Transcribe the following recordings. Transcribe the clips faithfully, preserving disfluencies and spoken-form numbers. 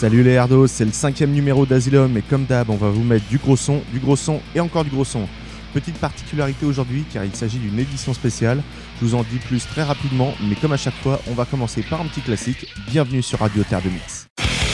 Salut les herdos, c'est le cinquième numéro d'Asylum et comme d'hab, on va vous mettre du gros son, du gros son et encore du gros son. Petite particularité aujourd'hui car il s'agit d'une édition spéciale, je vous en dis plus très rapidement, mais comme à chaque fois, on va commencer par un petit classique. Bienvenue sur Radio Terre de Mix.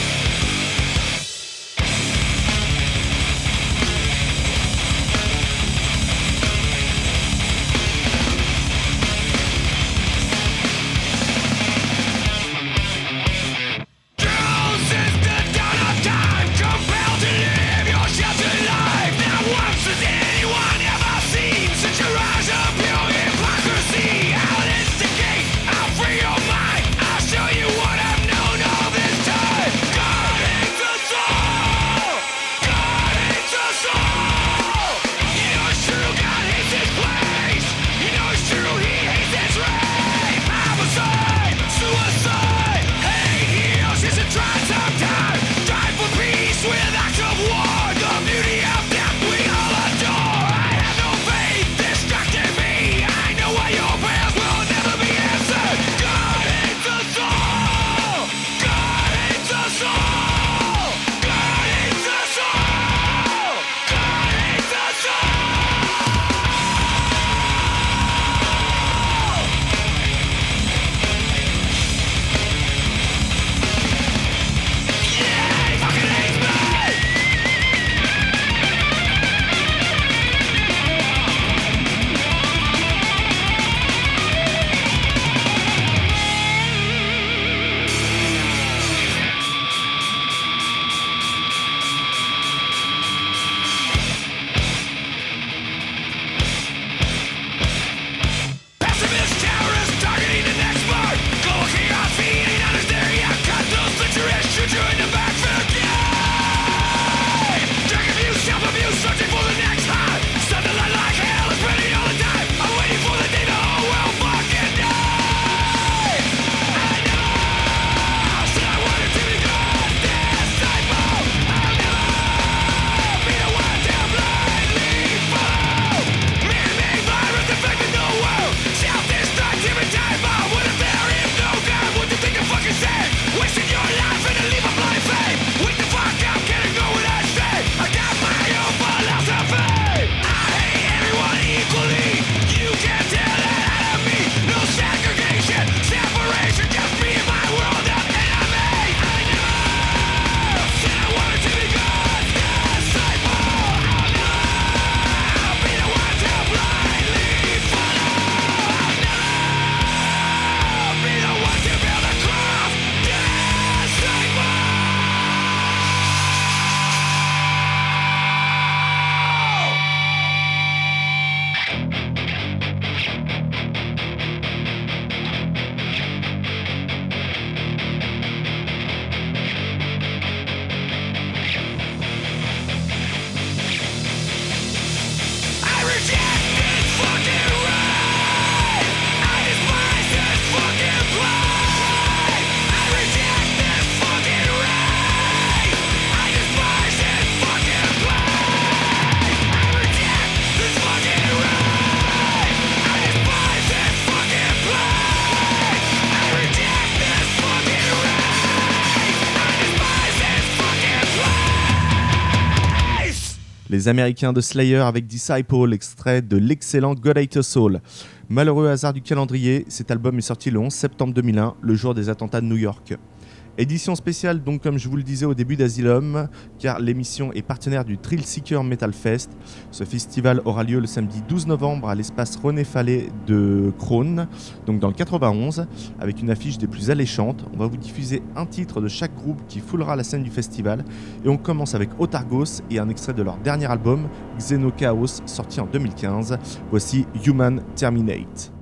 Les Américains de Slayer avec Disciple, extrait de l'excellent God Ate Your Soul. Malheureux hasard du calendrier, cet album est sorti le onze septembre deux mille un, le jour des attentats de New York. Édition spéciale donc comme je vous le disais au début d'Asylum, car l'émission est partenaire du Thrill Seeker Metal Fest. Ce festival aura lieu le samedi douze novembre à l'espace René Fallet de Crosne, donc dans le quatre-vingt-onze, avec une affiche des plus alléchantes. On va vous diffuser un titre de chaque groupe qui foulera la scène du festival, et on commence avec Autargos et un extrait de leur dernier album, Xenochaos, sorti en deux mille quinze. Voici Human Terminate.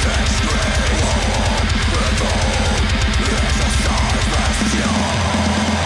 Exercise, bastion.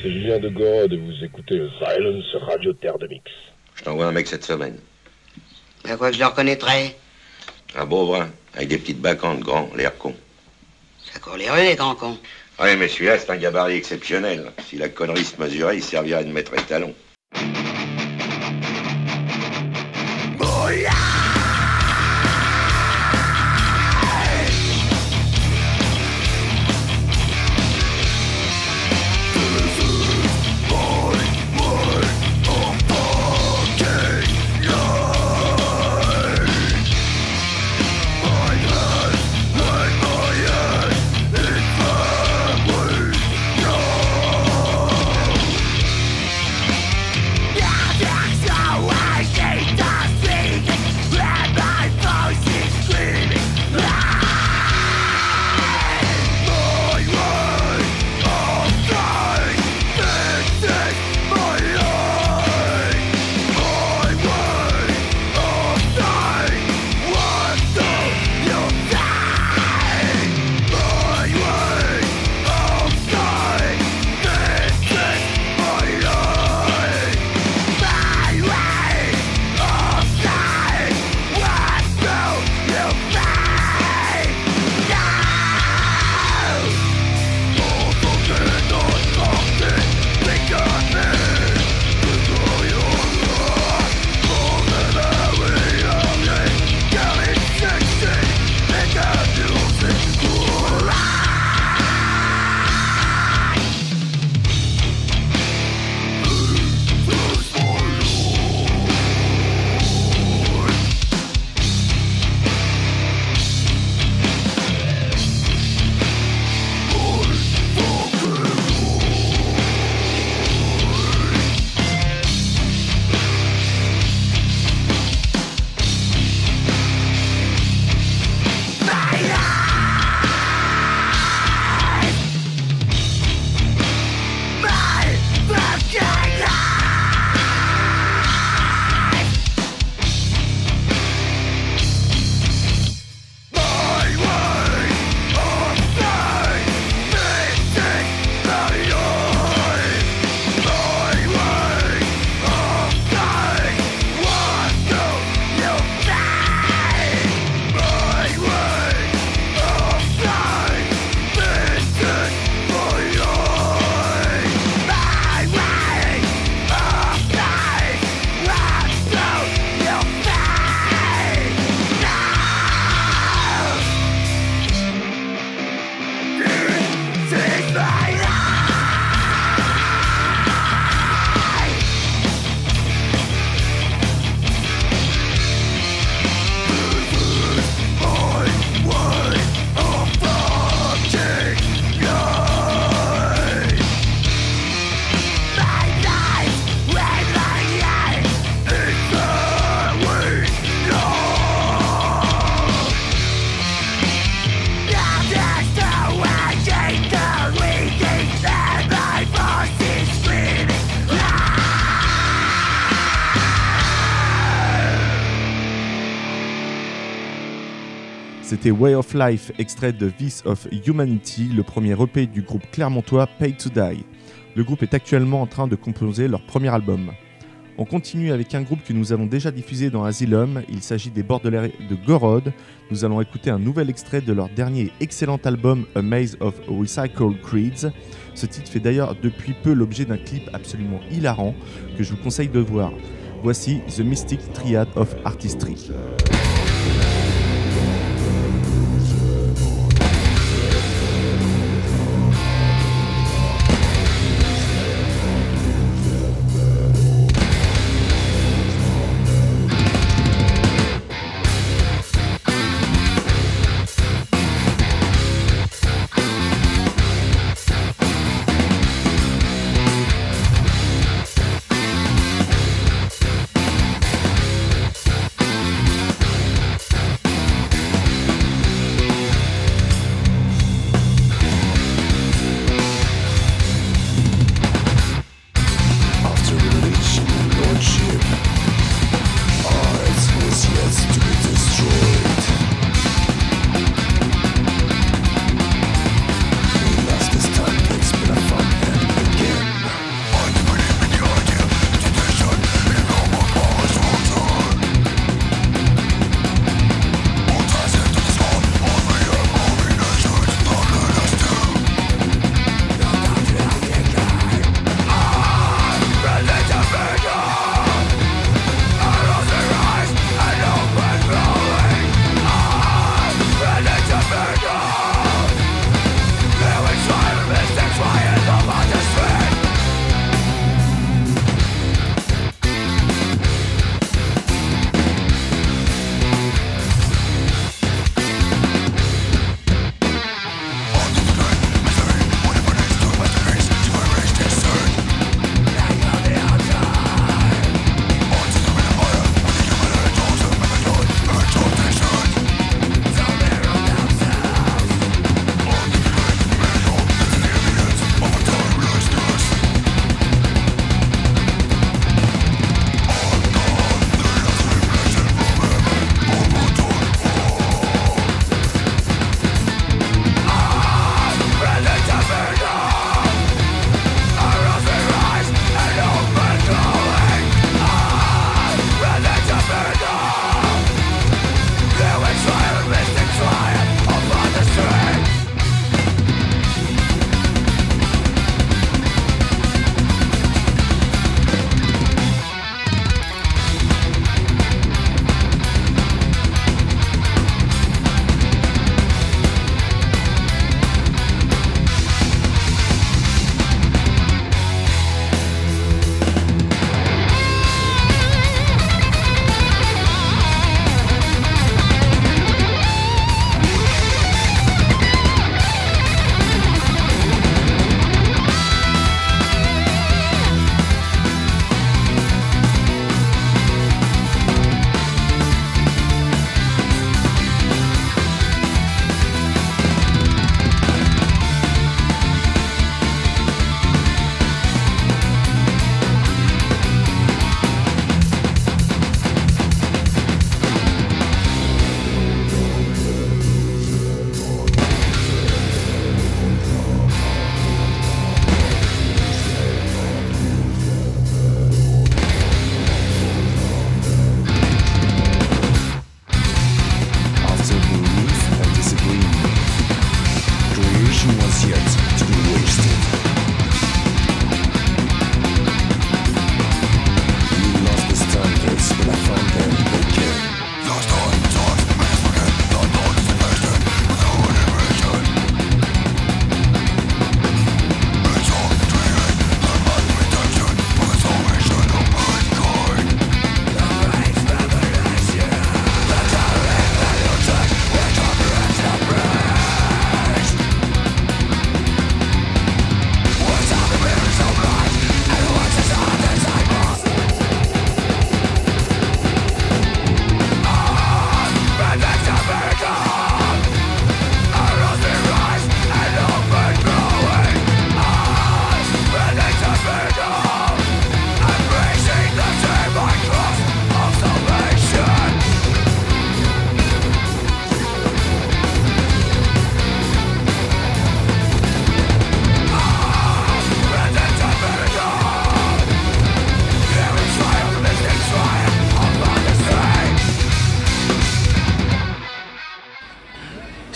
c'est Julien de Gorod et vous écoutez le Silence Radio Terre de Mix. Je t'envoie un mec cette semaine. À quoi que je le reconnaîtrais? Un beau brun, avec des petites bacantes, grand, l'air con. Ça court les rues, les grands cons. Oui, mais celui-là, c'est un gabarit exceptionnel. Si la connerie se mesurait, il servirait de maître étalon. Oh yeah! C'était Way of Life, extrait de This of Humanity, le premier E P du groupe clermontois Paid to Die. Le groupe est actuellement en train de composer leur premier album. On continue avec un groupe que nous avons déjà diffusé dans Asylum, il s'agit des Bordelais de Gorod. Nous allons écouter un nouvel extrait de leur dernier excellent album A Maze of Recycled Creeds. Ce titre fait d'ailleurs depuis peu l'objet d'un clip absolument hilarant que je vous conseille de voir. Voici The Mystic Triad of Artistry. We'll be right back.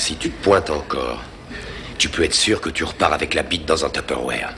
Si tu te pointes encore, tu peux être sûr que tu repars avec la bite dans un Tupperware.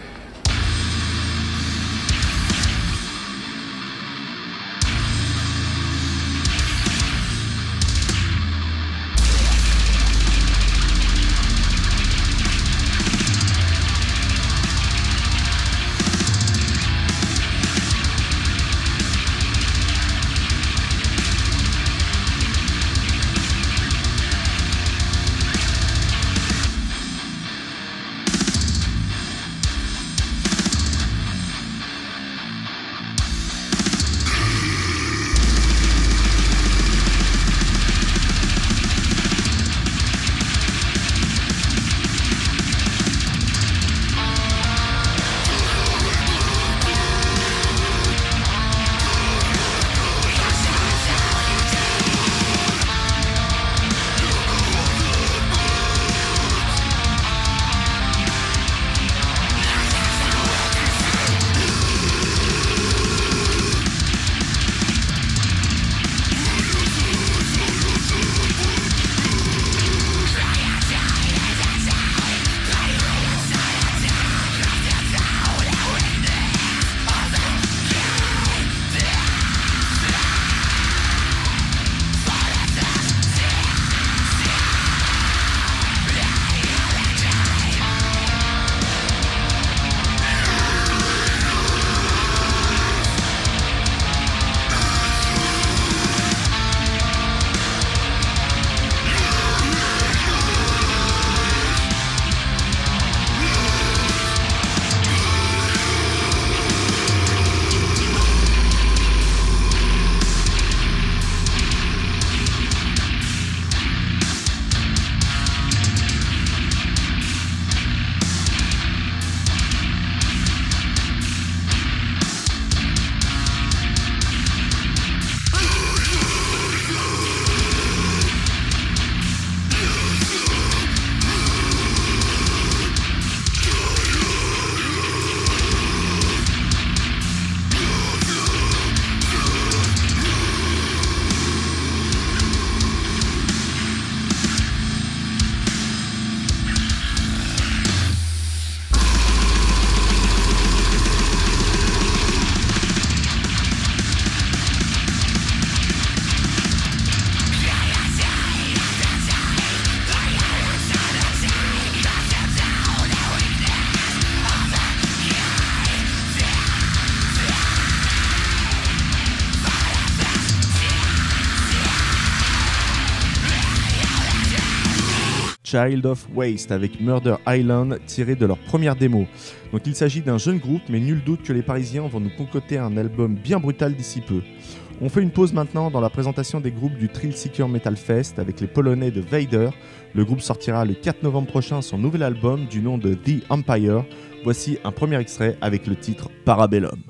Child of Waste avec Murder Island tiré de leur première démo. Donc il s'agit d'un jeune groupe, mais nul doute que les Parisiens vont nous concocter un album bien brutal d'ici peu. On fait une pause maintenant dans la présentation des groupes du Thrill Seeker Metal Fest avec les Polonais de Vader. Le groupe sortira le quatre novembre prochain son nouvel album du nom de The Empire. Voici un premier extrait avec le titre Parabellum.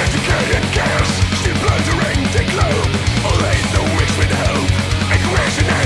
Gas, still plundering the globe. All ain't no mix with hope. Aggression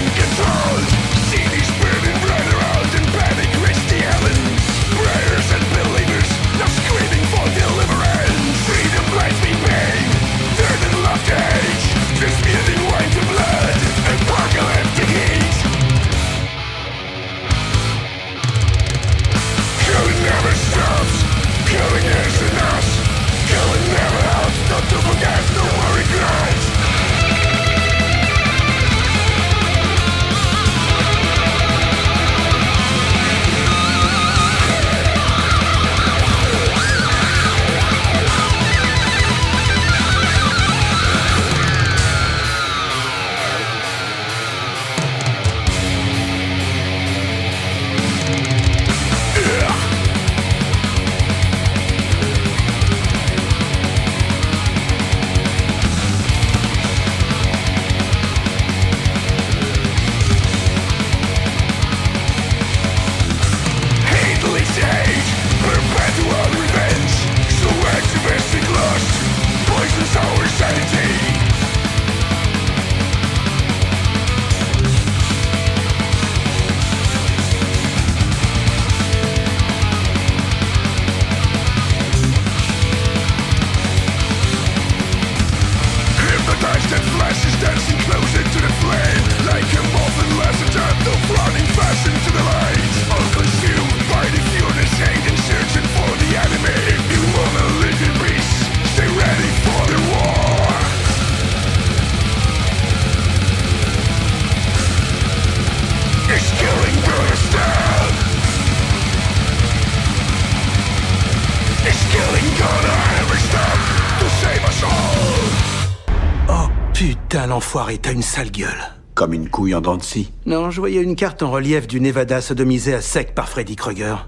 Oh putain, l'enfoiré, t'as une sale gueule. Comme une couille en dents de scie. Non, je voyais une carte en relief du Nevada sodomisé à sec par Freddy Krueger.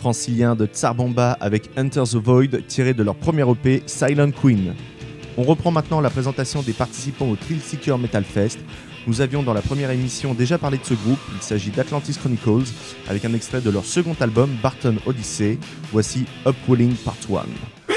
francilien de Tsar Bomba avec Enter the Void, tiré de leur premier E P Silent Queen. On reprend maintenant la présentation des participants au Thrill Seeker Metal Fest. Nous avions dans la première émission déjà parlé de ce groupe, il s'agit d'Atlantis Chronicles, avec un extrait de leur second album Barton Odyssey. Voici Upwelling Part un.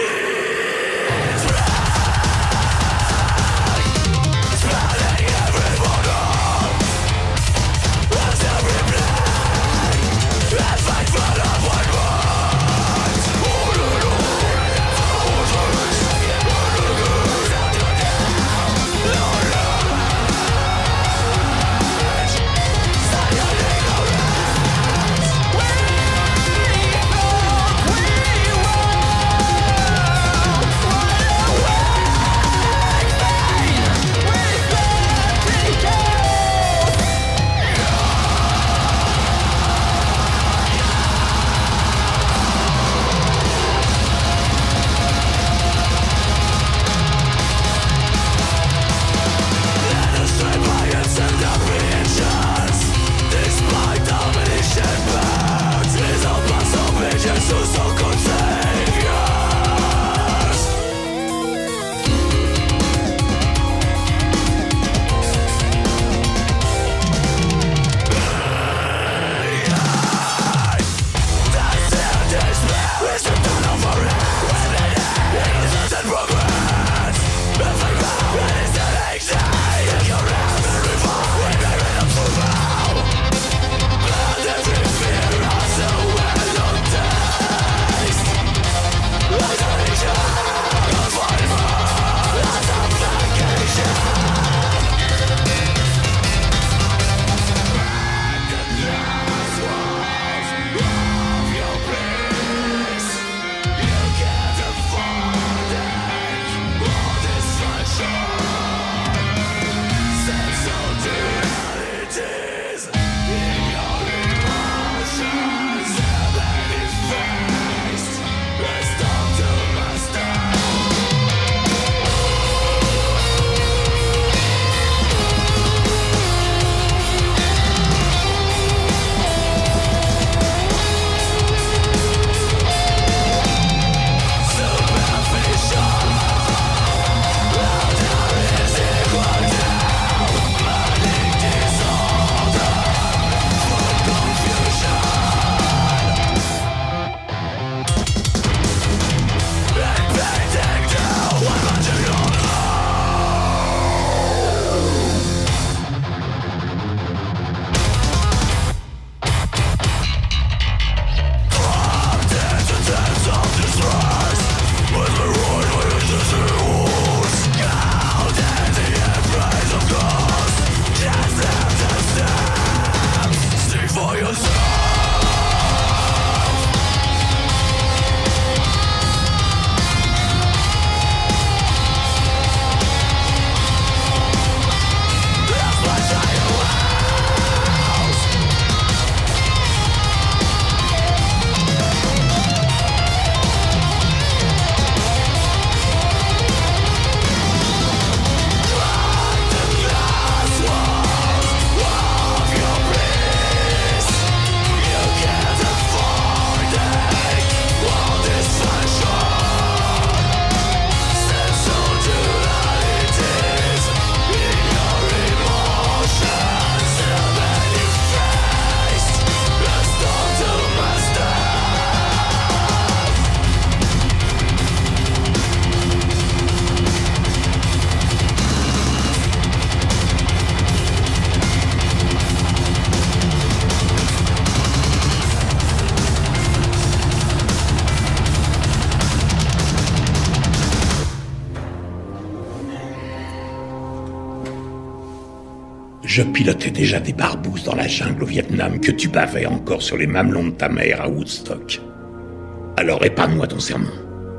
Je pilotais déjà des barbouzes dans la jungle au Vietnam que tu bavais encore sur les mamelons de ta mère à Woodstock. Alors épargne-moi ton sermon.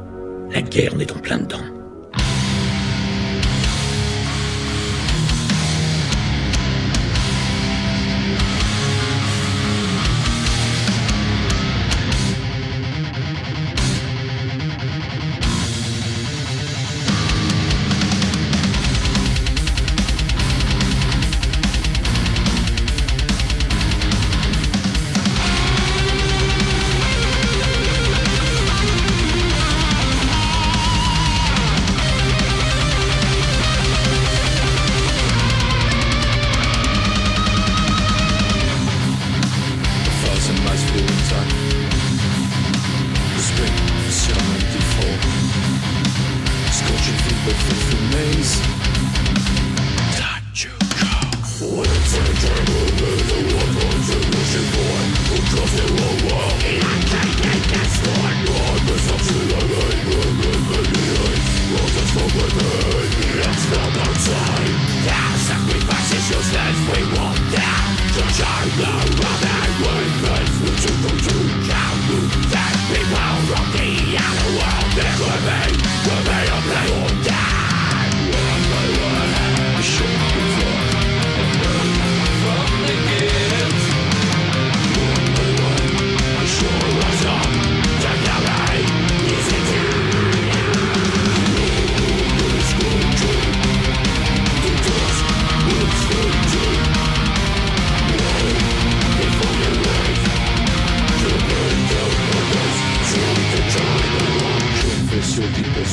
La guerre, on est en plein dedans. We'll be right back.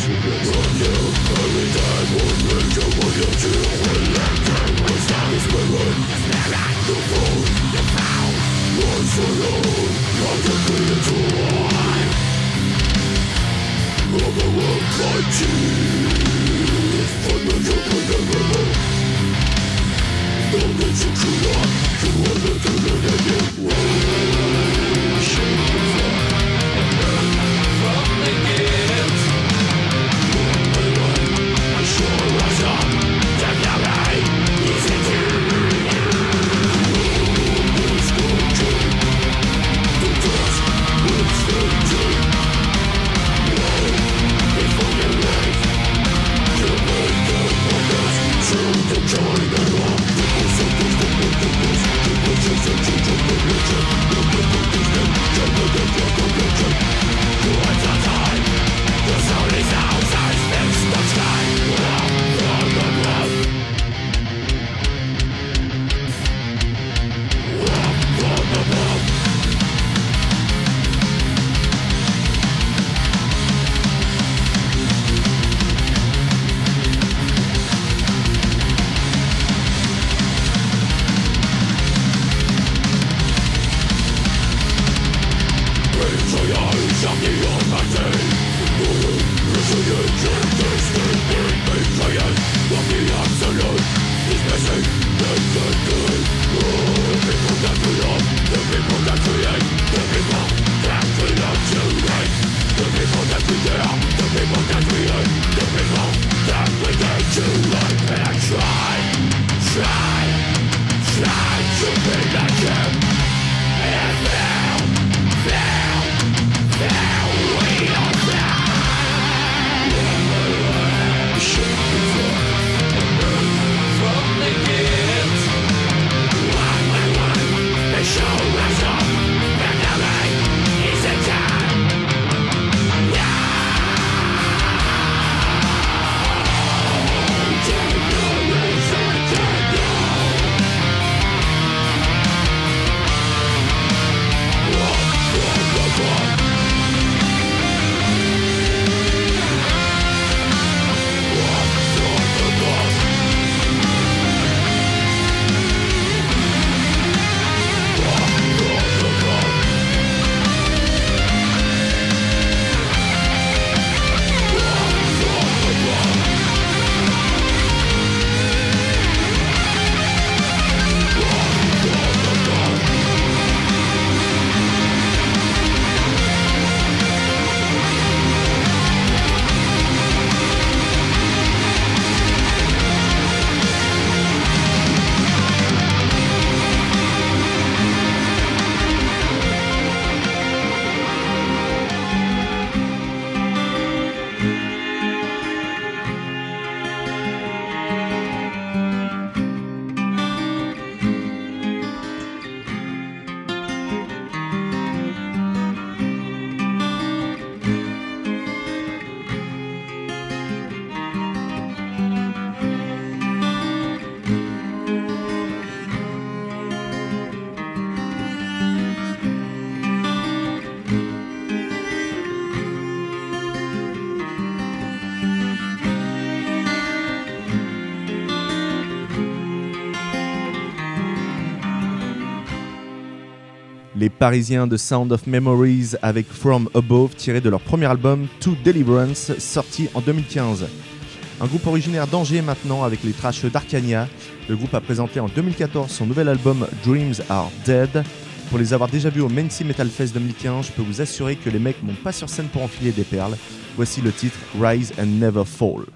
Les Parisiens de Sound of Memories avec From Above, tiré de leur premier album To Deliverance, sorti en deux mille quinze. Un groupe originaire d'Angers maintenant avec les trashs d'Arcania. Le groupe a présenté en deux mille quatorze son nouvel album Dreams Are Dead. Pour les avoir déjà vus au Main Sea Metal Fest deux mille quinze, je peux vous assurer que les mecs montent pas sur scène pour enfiler des perles. Voici le titre Rise and Never Fall.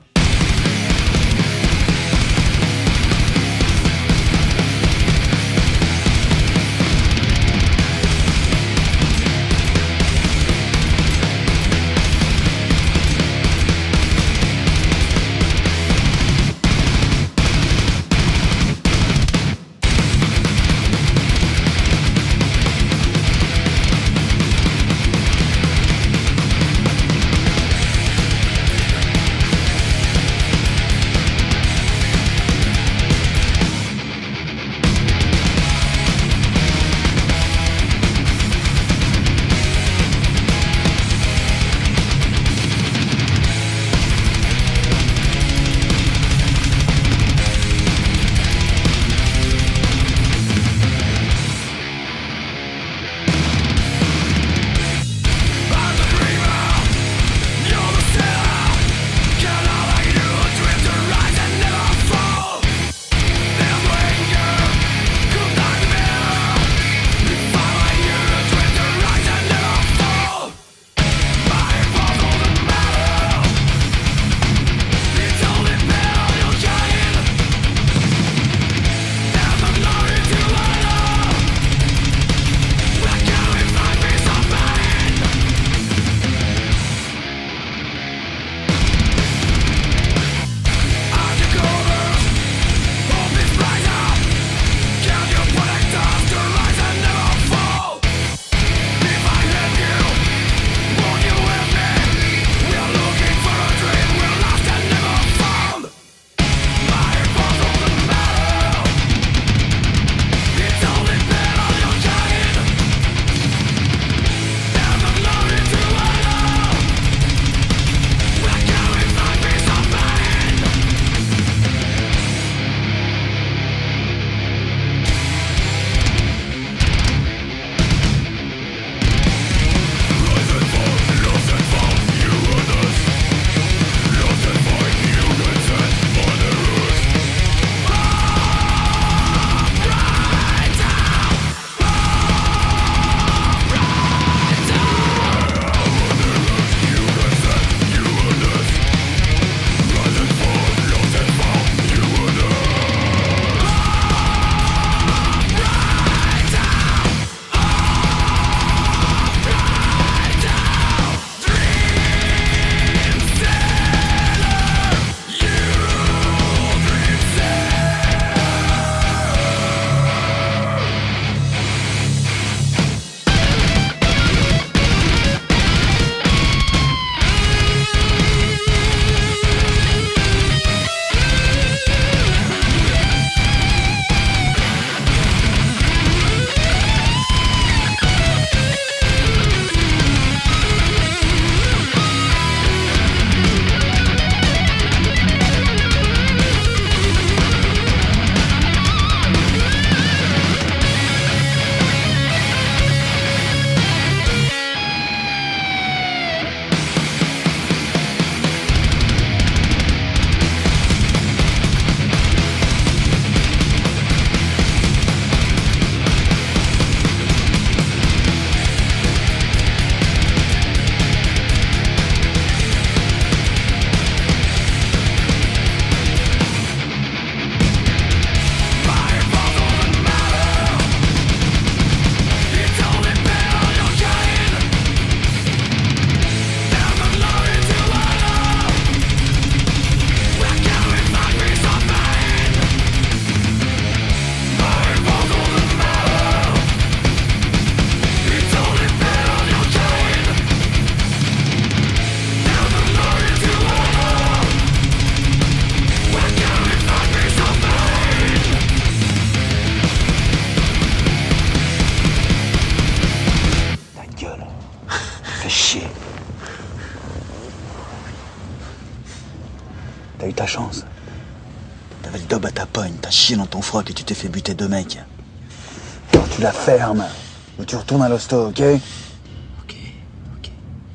T'as eu ta chance. T'avais le dob à ta pogne, t'as chié dans ton froc et tu t'es fait buter deux mecs. Alors tu la fermes, ou tu retournes à l'hosto, ok? Ok, ok.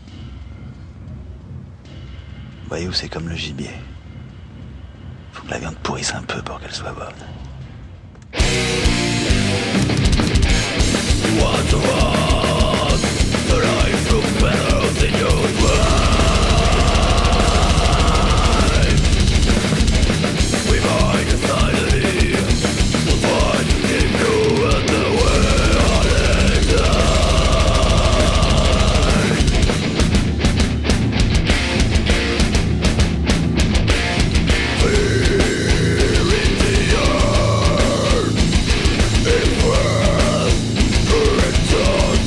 Voyez où c'est comme le gibier. Faut que la viande pourrisse un peu pour qu'elle soit bonne. If we're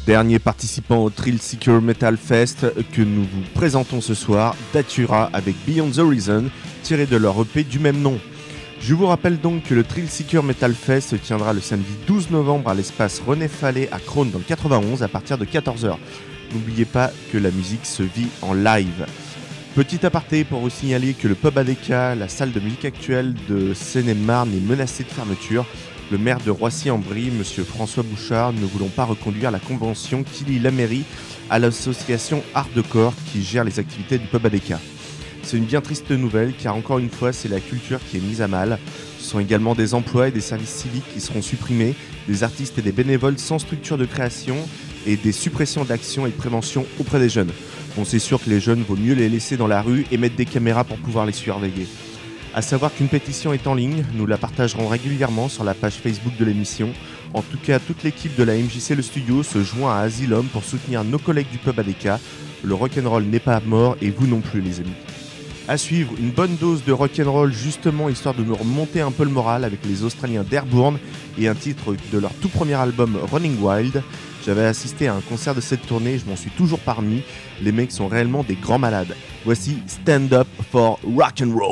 Dernier participant au Thrill Seeker Metal Fest que nous vous présentons ce soir, Datura avec Beyond the Horizon, tiré de leur E P du même nom. Je vous rappelle donc que le Thrill Seeker Metal Fest se tiendra le samedi douze novembre à l'espace René Fallet à Crosne dans le quatre-vingt-onze à partir de quatorze heures. N'oubliez pas que la musique se vit en live. Petit aparté pour vous signaler que le pub A D K, la salle de musique actuelle de Seine-et-Marne, est menacée de fermeture. Le maire de Roissy-en-Brie, M. François Bouchard, ne voulant pas reconduire la convention qui lie la mairie à l'association Art de Corps qui gère les activités du pub A D K. C'est une bien triste nouvelle car encore une fois c'est la culture qui est mise à mal. Ce sont également des emplois et des services civiques qui seront supprimés, des artistes et des bénévoles sans structure de création et des suppressions d'actions et de prévention auprès des jeunes. Bon, c'est sûr que les jeunes, vaut mieux les laisser dans la rue et mettre des caméras pour pouvoir les surveiller. A savoir qu'une pétition est en ligne, nous la partagerons régulièrement sur la page Facebook de l'émission. En tout cas, toute l'équipe de la M J C Le Studio se joint à Asylum pour soutenir nos collègues du pub A D K. Le rock'n'roll n'est pas mort et vous non plus les amis. À suivre, une bonne dose de rock'n'roll justement histoire de nous remonter un peu le moral avec les Australiens d'Airborne et un titre de leur tout premier album Running Wild. J'avais assisté à un concert de cette tournée, je m'en suis toujours parmi. Les mecs sont réellement des grands malades. Voici Stand Up for Rock'n'Roll.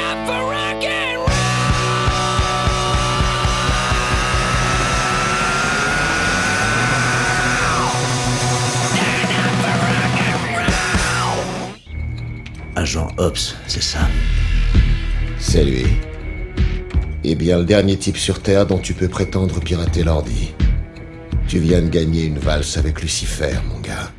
Agent Ops, c'est ça? C'est lui. Eh bien, le dernier type sur Terre dont tu peux prétendre pirater l'ordi. Tu viens de gagner une valse avec Lucifer, mon gars.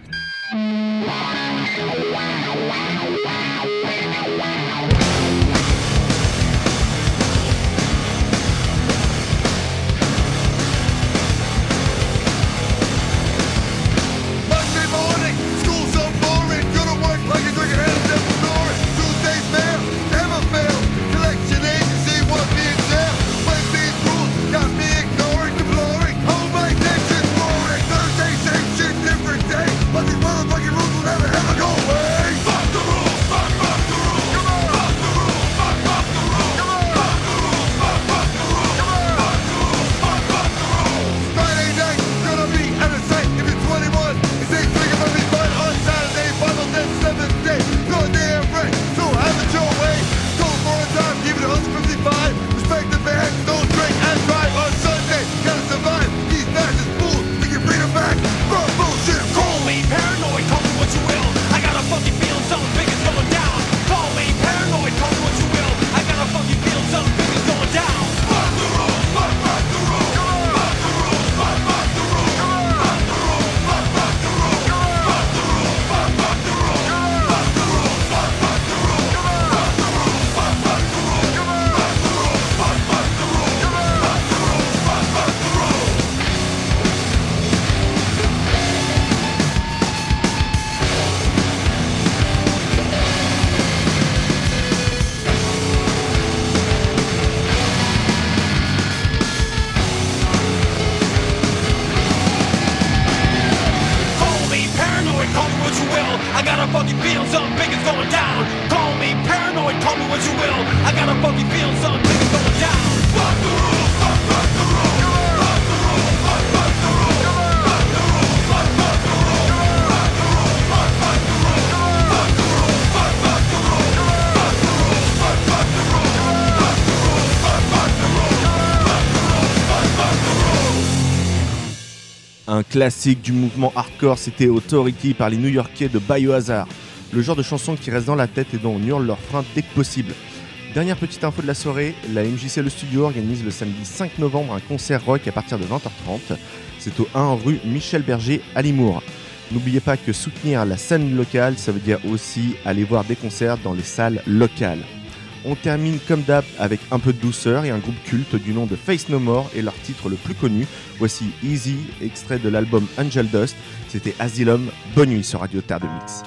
Un classique du mouvement hardcore, c'était Authority par les New-Yorkais de Biohazard. Le genre de chanson qui reste dans la tête et dont on hurle leur frein dès que possible. Dernière petite info de la soirée, la M J C Le Studio organise le samedi cinq novembre un concert rock à partir de vingt heures trente. C'est au un rue Michel Berger à Limours. N'oubliez pas que soutenir la scène locale, ça veut dire aussi aller voir des concerts dans les salles locales. On termine comme d'hab avec un peu de douceur et un groupe culte du nom de Face No More et leur titre le plus connu. Voici Easy, extrait de l'album Angel Dust. C'était Asylum. Bonne nuit sur Radio Terre de Mix.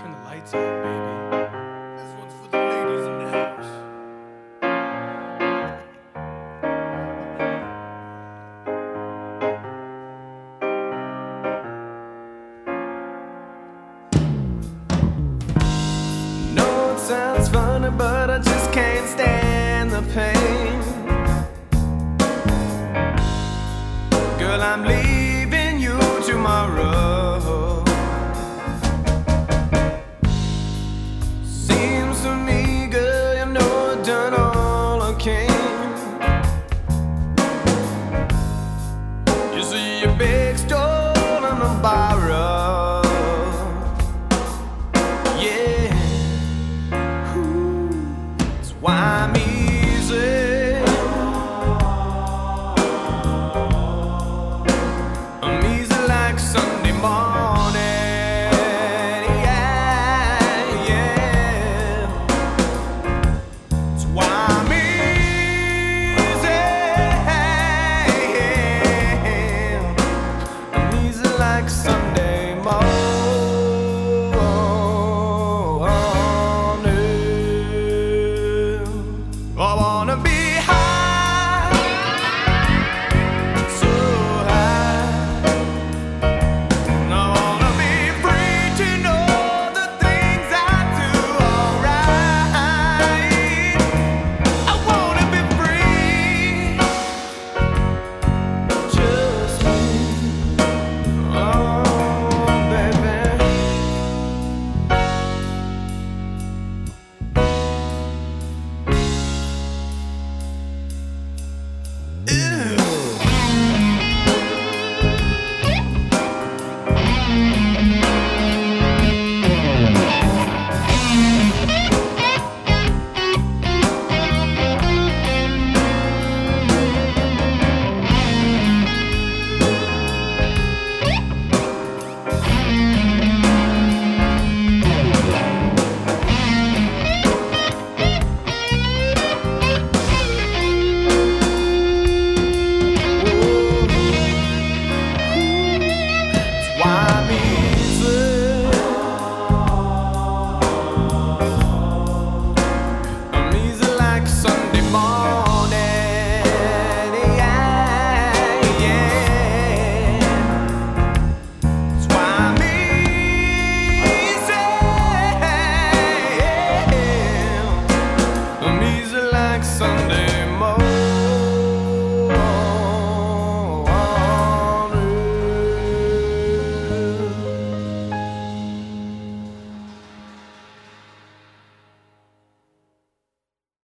But I just can't stand the pain. Girl, I'm leaving you tomorrow. Seems to me, girl, you know I've done all I can. You see your big stone on the borrow. Yeah. Why I'm easy, I'm easy like Sunday morning, yeah, yeah. That's why I'm easy, I'm easy like Sunday morning. Oh,